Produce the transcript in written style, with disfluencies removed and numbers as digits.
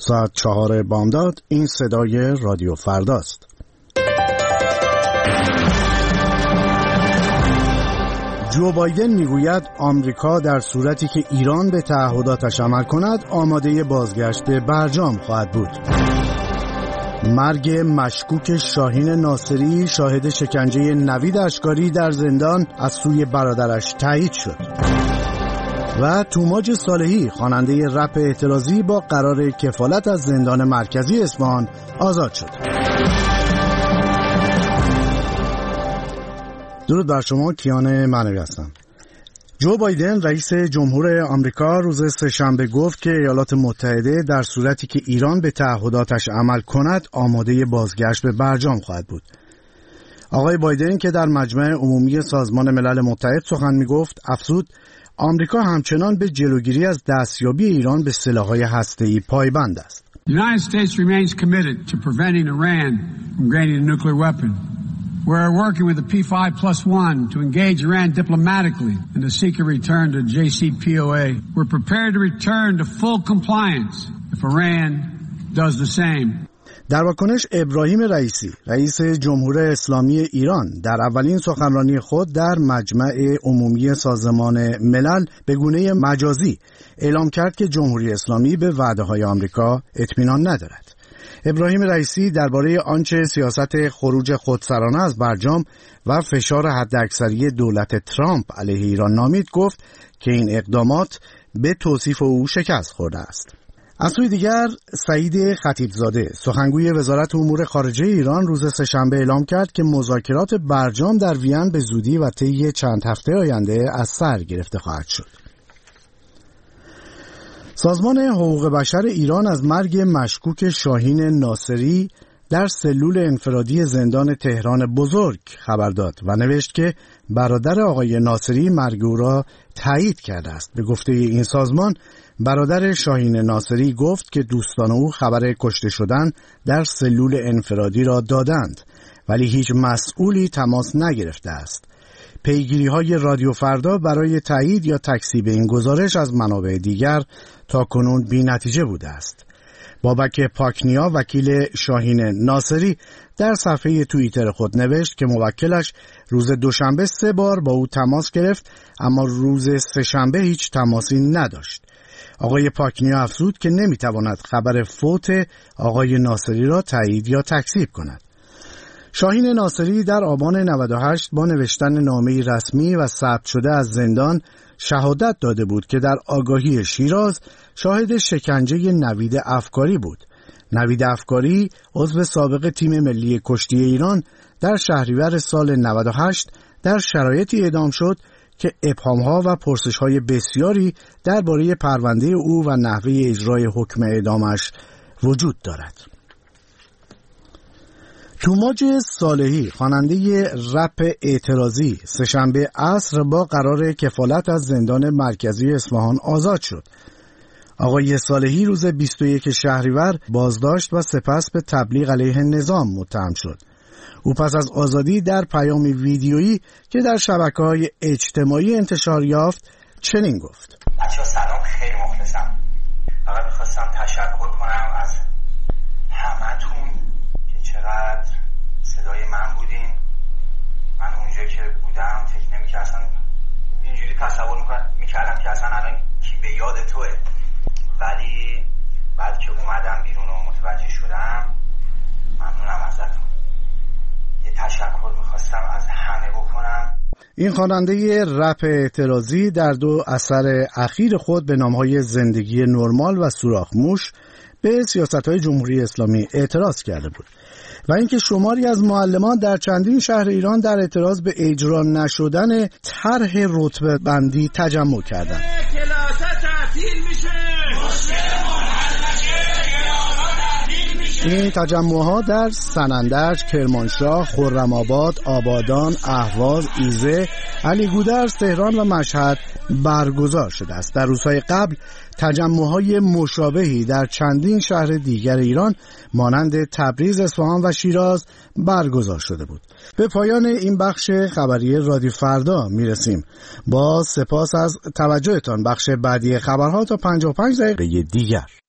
ساعت 4 بامداد. این صدای رادیو فرداست. جو بایدن میگوید آمریکا در صورتی که ایران به تعهداتش عمل کند آماده بازگشت به برجام خواهد بود. مرگ مشکوک شاهین ناصری شاهد شکنجه نوید اشکاری در زندان از سوی برادرش تایید شد. و توماج صالحی خواننده رپ اعتراضی با قرار کفالت از زندان مرکزی اصفهان آزاد شد. درود بر شما، کیان معنوی هستم. جو بایدن رئیس جمهور آمریکا روز سه‌شنبه گفت که ایالات متحده در صورتی که ایران به تعهداتش عمل کند آماده بازگشت به برجام خواهد بود. آقای بایدن که در مجمع عمومی سازمان ملل متحد سخن می‌گفت افزود آمریکا همچنان به جلوگیری از دستیابی ایران به سلاح‌های هسته‌ای پایبند است. The United States remains committed to preventing Iran from gaining a nuclear weapon. We're working with the P5+1 to engage Iran diplomatically and to seek a return to JCPOA. We're prepared to return to full compliance if Iran does the same. در واکنش ابراهیم رئیسی رئیس جمهور اسلامی ایران در اولین سخنرانی خود در مجمع عمومی سازمان ملل به گونه مجازی اعلام کرد که جمهوری اسلامی به وعده‌های آمریکا اطمینان ندارد. ابراهیم رئیسی درباره آنچه سیاست خروج خودسرانه از برجام و فشار حداکثری دولت ترامپ علیه ایران نامید گفت که این اقدامات به توصیف او شکست خورده است. از سوی دیگر سعید خطیبزاده سخنگوی وزارت امور خارجه ایران روز سه‌شنبه اعلام کرد که مذاکرات برجام در وین به زودی و طی چند هفته آینده از سر گرفته خواهد شد. سازمان حقوق بشر ایران از مرگ مشکوک شاهین ناصری در سلول انفرادی زندان تهران بزرگ خبر داد و نوشت که برادر آقای ناصری مرگ او را تایید کرده است. به گفته این سازمان برادر شاهین ناصری گفت که دوستان او خبر کشته شدن در سلول انفرادی را دادند ولی هیچ مسئولی تماس نگرفته است. پیگیری‌های رادیو فردا برای تایید یا تکذیب این گزارش از منابع دیگر تاکنون بی‌نتیجه بوده است. بابک پاکنیا وکیل شاهین ناصری در صفحه توییتر خود نوشت که موکلش روز دوشنبه 3 بار با او تماس گرفت اما روز سه‌شنبه هیچ تماسی نداشت. آقای پاکنیا افزود که نمیتواند خبر فوت آقای ناصری را تایید یا تکذیب کند. شاهین ناصری در آبان 98 با نوشتن نامه‌ای رسمی و ثبت شده از زندان شهادت داده بود که در آگاهی شیراز شاهد شکنجه نوید افکاری بود. نوید افکاری عضو سابق تیم ملی کشتی ایران در شهریور سال 98 در شرایطی اعدام شد که ابهام‌ها و پرسش‌های بسیاری درباره پرونده او و نحوه اجرای حکم اعدامش وجود دارد. توماج صالحی خواننده رپ اعتراضی سه‌شنبه عصر با قرار کفالت از زندان مرکزی اصفهان آزاد شد. آقای صالحی روز 21 شهریور بازداشت و سپس به تبلیغ علیه نظام متهم شد. او پس از آزادی در پیامی ویدیویی که در شبکه‌های اجتماعی انتشار یافت چنین گفت: بچه‌ها سلام، خیلی مخلصم. فقط می‌خواستم تشکر کنم از همتون که چقدر صدای من بودین. من اونجایی که بودم فکر نمی‌کردم، اصلا اینجوری تصور می‌کردم که اصلا الان کی به یاد توئه، ولی بعد که اومدم بیرون و متوجه شدم ممنونم ازتون. تشکر میخواستم از همه بکنم. این خواننده رپ اعتراضی در 2 اثر اخیر خود به نامهای زندگی نرمال و سوراخ موش به سیاست‌های جمهوری اسلامی اعتراض کرده بود و اینکه شماری از معلمان در چندین شهر ایران در اعتراض به اجرا نشدن طرح رتبه بندی تجمع کردند. کلاس تعطیل میشه. این تجمع‌ها در سنندج، کرمانشاه، خرم‌آباد، آبادان، اهواز، ایزه، علیگودرز، تهران و مشهد برگزار شده است. در روزهای قبل تجمع‌های مشابهی در چندین شهر دیگر ایران مانند تبریز، اصفهان و شیراز برگزار شده بود. به پایان این بخش خبری رادیو فردا میرسیم. با سپاس از توجهتان. بخش بعدی خبرها تا 55 دقیقه دیگر.